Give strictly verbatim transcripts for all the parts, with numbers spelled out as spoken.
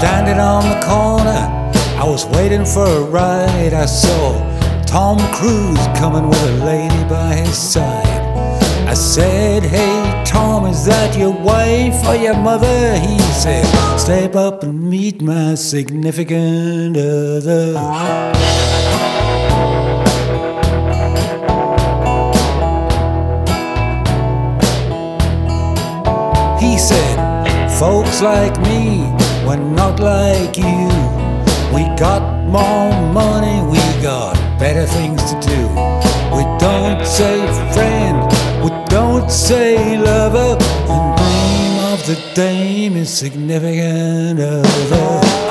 Standing on the corner, I was waiting for a ride. I saw Tom Cruise coming with a lady by his side. I said, "Hey Tom, is that your wife or your mother?" He said, "Step up and meet my significant other." He said, "Folks like me, we're not like you. We got more money, we got better things to do. We don't say friend, we don't say lover. The name of the dame is significant other."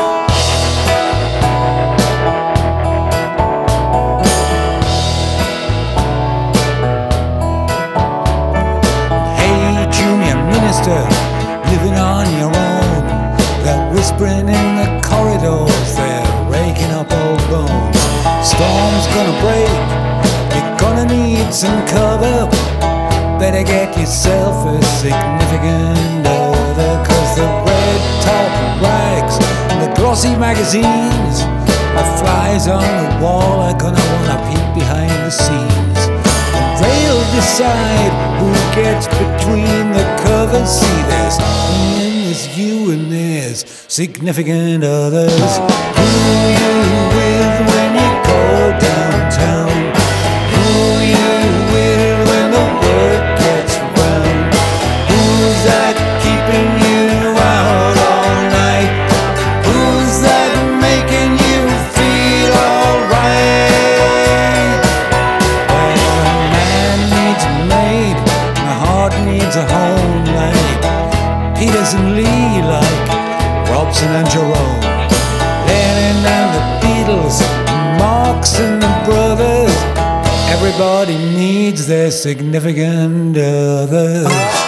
Hey junior minister, living on your own. They're whispering in the corridors, they're raking up old bones. Storm's gonna break, you're gonna need some cover. Better get yourself a significant other, 'cause the red top rags and the glossy magazines, the flies on the wall are gonna wanna peek behind the scenes. And they'll decide who gets between the covers. See, there's me and there's you and there's significant others. Who you with when you go downtown? Who you with when the work gets round? Who's that keeping you out all night? Who's that making you feel alright? Well, a man needs a maid, and a heart needs a home, like Peters and Lee, like Robson and Jerome, Lennon and the Beatles, Marx and the Brothers. Everybody needs their significant others.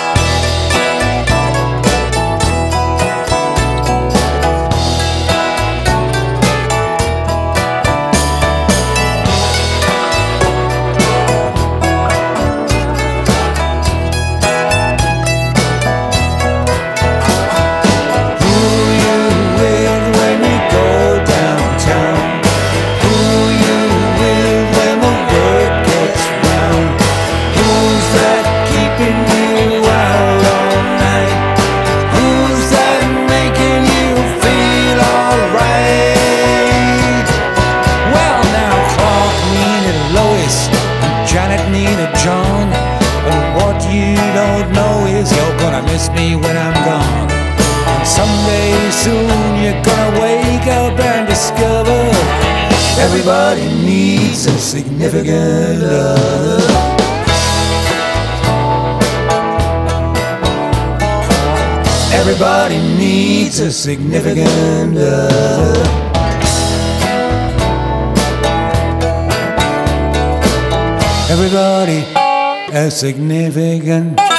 Janet needed John, but what you don't know is you're gonna miss me when I'm gone. And someday soon you're gonna wake up and discover everybody needs a significant other. Everybody needs a significant other. Everybody a significant